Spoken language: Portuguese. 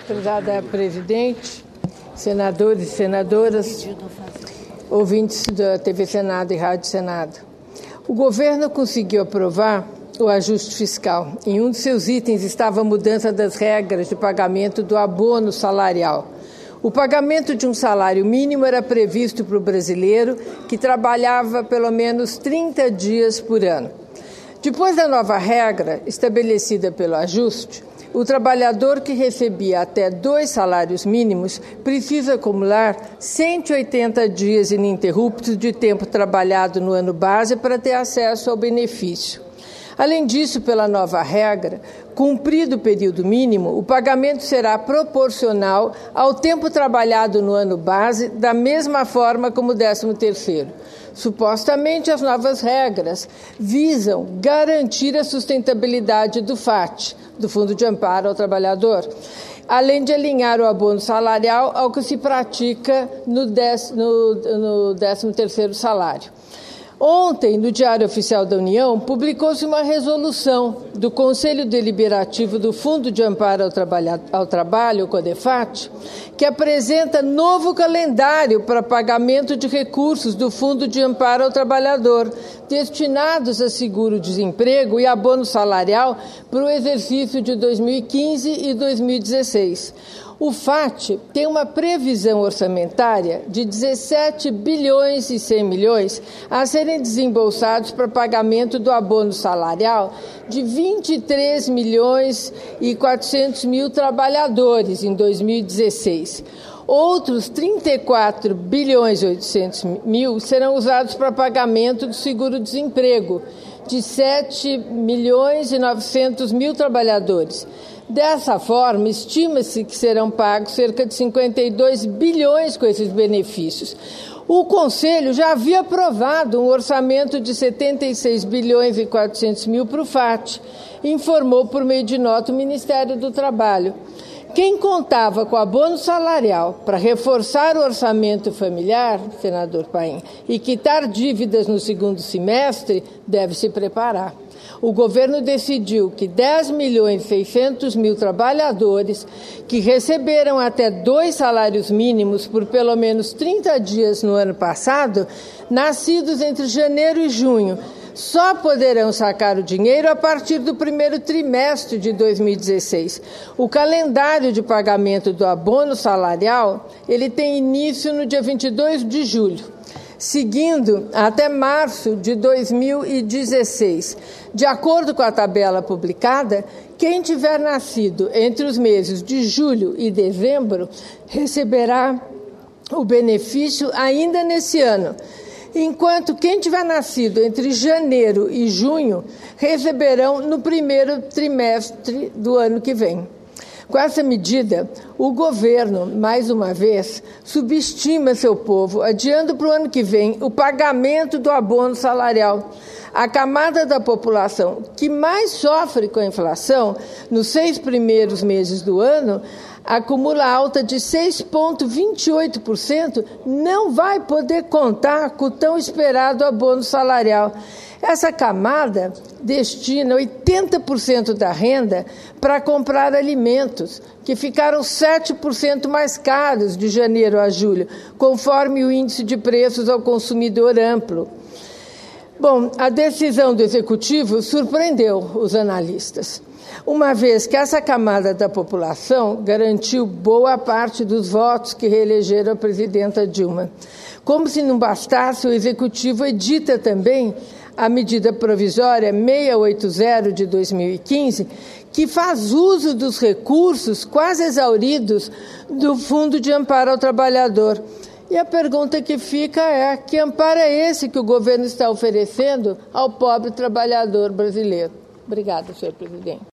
Prezada presidente, senadores e senadoras, ouvintes da TV Senado e Rádio Senado. O governo conseguiu aprovar o ajuste fiscal. Em um de seus itens estava a mudança das regras de pagamento do abono salarial. O pagamento de um salário mínimo era previsto para o brasileiro que trabalhava pelo menos 30 dias por ano. Depois da nova regra, estabelecida pelo ajuste, o trabalhador que recebia até 2 salários mínimos precisa acumular 180 dias ininterruptos de tempo trabalhado no ano base para ter acesso ao benefício. Além disso, pela nova regra, cumprido o período mínimo, o pagamento será proporcional ao tempo trabalhado no ano base, da mesma forma como o 13º. Supostamente, as novas regras visam garantir a sustentabilidade do FAT, do Fundo de Amparo ao Trabalhador, além de alinhar o abono salarial ao que se pratica no 13º salário. Ontem, no Diário Oficial da União, publicou-se uma resolução do Conselho Deliberativo do Fundo de Amparo ao Trabalho, o CODEFAT, que apresenta novo calendário para pagamento de recursos do Fundo de Amparo ao Trabalhador, destinados a seguro-desemprego e abono salarial para o exercício de 2015 e 2016. O FAT tem uma previsão orçamentária de 17 bilhões e 100 milhões a serem desembolsados para pagamento do abono salarial de 23 milhões e 400 mil trabalhadores em 2016. Outros 34 bilhões e 800 mil serão usados para pagamento do seguro-desemprego de 7 milhões e 900 mil trabalhadores. Dessa forma, estima-se que serão pagos cerca de 52 bilhões com esses benefícios. O Conselho já havia aprovado um orçamento de 76 bilhões e 400 mil para o FAT, informou por meio de nota o Ministério do Trabalho. Quem contava com abono salarial para reforçar o orçamento familiar, senador Paim, e quitar dívidas no segundo semestre, deve se preparar. O governo decidiu que 10 milhões e 600 mil trabalhadores que receberam até 2 salários mínimos por pelo menos 30 dias no ano passado, nascidos entre janeiro e junho, só poderão sacar o dinheiro a partir do primeiro trimestre de 2016. O calendário de pagamento do abono salarial, ele tem início no dia 22 de julho, seguindo até março de 2016. De acordo com a tabela publicada, quem tiver nascido entre os meses de julho e dezembro receberá o benefício ainda nesse ano, enquanto quem tiver nascido entre janeiro e junho receberão no primeiro trimestre do ano que vem. Com essa medida, o governo, mais uma vez, subestima seu povo, adiando para o ano que vem o pagamento do abono salarial. A camada da população que mais sofre com a inflação, nos 6 primeiros meses do ano, acumula alta de 6,28%, não vai poder contar com o tão esperado abono salarial. Essa camada destina 80% da renda para comprar alimentos, que ficaram 7% mais caros de janeiro a julho, conforme o índice de preços ao consumidor amplo. Bom, a decisão do Executivo surpreendeu os analistas, uma vez que essa camada da população garantiu boa parte dos votos que reelegeram a presidenta Dilma. Como se não bastasse, o Executivo edita também a medida provisória 680 de 2015, que faz uso dos recursos quase exauridos do Fundo de Amparo ao Trabalhador. E a pergunta que fica é: que amparo é esse que o governo está oferecendo ao pobre trabalhador brasileiro? Obrigada, senhor presidente.